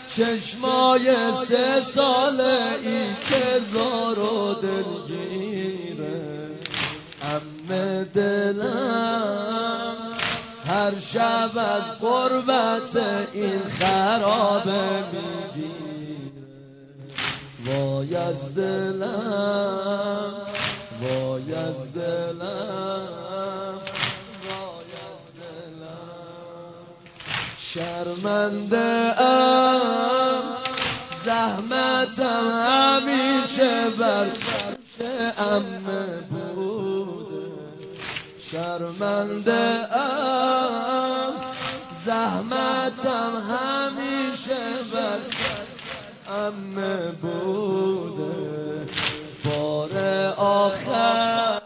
چشمای 3 ساله ای که زار و دلگیره. عمه دلم هر شب از غربت این خرابه میگیره. وای از دلم، وای از دلم، وای از دلم. شرمنده ام زحمتم همیشه بر دوش عمه بوده. شرمنده ام زحمتم همیشه بر عمه بوده. بار آخر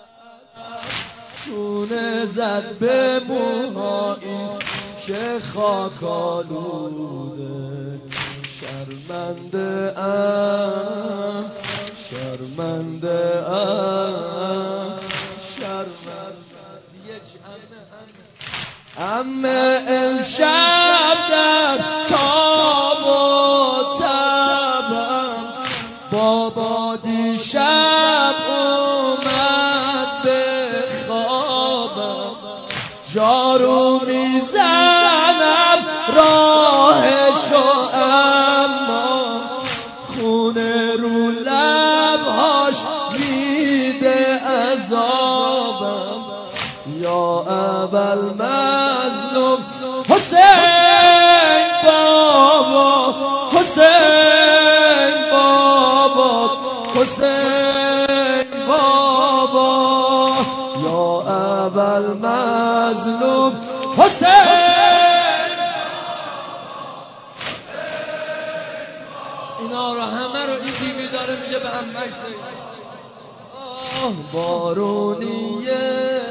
خونه زد به موهایی که خاک آلوده. شرمنده ام، شرمنده ام، شرمنده. عمه امشب در تاب و تبم، بابا دیشب اومد به خوابم. جارو میزنم راهشو اما خونه رو لبهاش میده عذابم. یا اول مظلوم حسین بابا، حسین بابا، حسین بابا. یا اول مظلوم حسین. اینا رو همه رو این تیمی داره میگه به عمش بارونیه.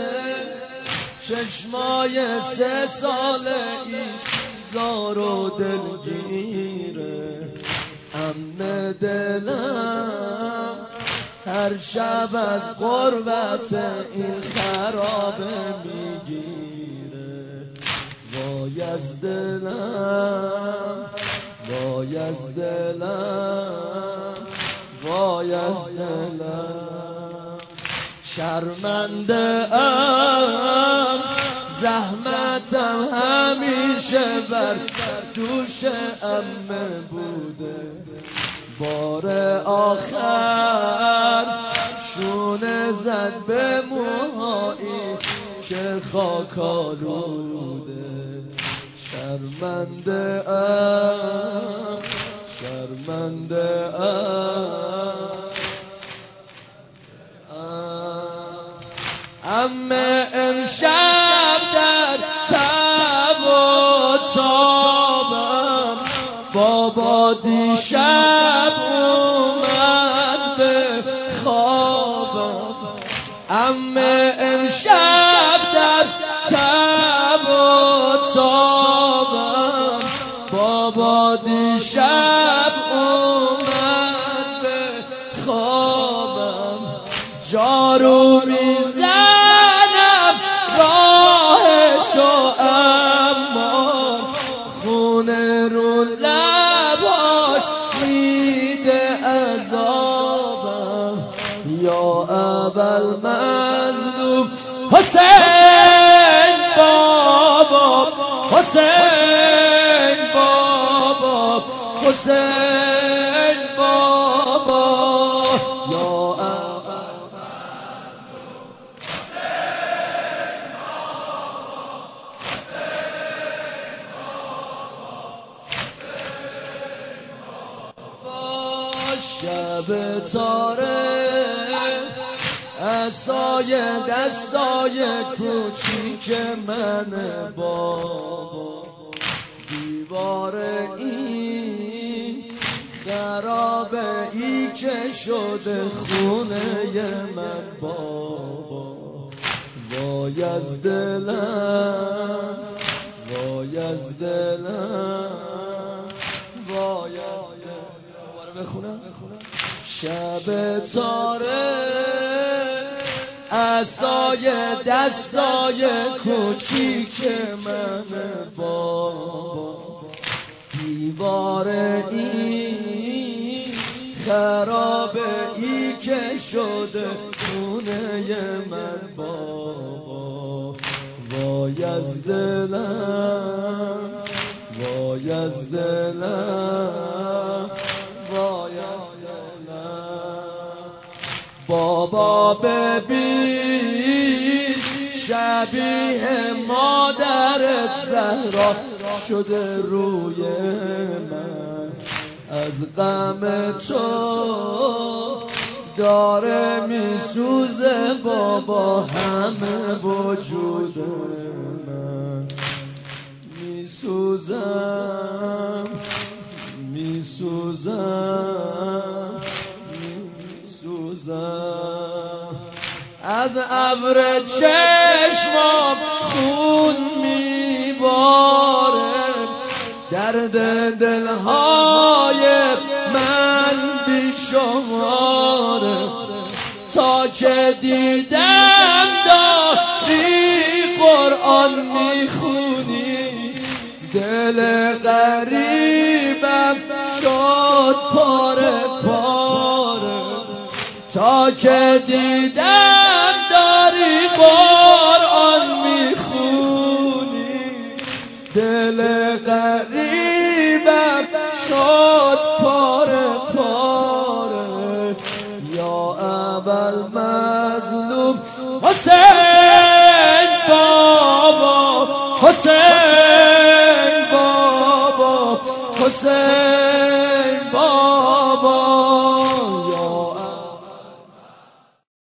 چشمای 3 ساله ای زار و دلگیره. عمه دلم هر شب از غربت این خرابه میگیره. وای از دلم، وای از دلم، وای از دلم. شرمنده ام زحمتم همیشه بر دوش عمه بوده. بار آخر شونه زد به موهایی که خاک آلوده. شرمنده ام، شرمنده ام. عمه امشب در تب و تابم، بابا دیشب اومد به خوابم. عمه امشب در تب و تابم، بابا دیشب اومد به خوابم. جارو میزنم راهشو اما خونه رو لباش میده عذابم. یا اول مظلوم حسین بابا، حسین بابا، حسین بابا. یا شب تاره عصای دستای کوچیک من بابا. دیوار این خرابه ای که شده خونه من بابا. وای از دلم، وای از دلم، وای از دلم. بخونم شب تاره عصای دستای کوچیک من بابا. دیوار دیواره این خرابه ای که شده خونه من بابا. وای از دلم، وای از دلم، وای از دلم. بابا ببین شبیه مادرت زهرا شده روی من، از غم تو داره میسوزه بابا همه وجود من. میسوزم میسوزم میسوزم، از ابر چشمام خون میباره، درد دلهای من بیشماره. تا که دیدم داری قرآن میخونی، دل غریبم شد پاره پاره. تا که دیدم داری قرآن میخونی، دل غریبم شد پاره پاره. یا اول مظلوم حسین بابا، حسین بابا، حسین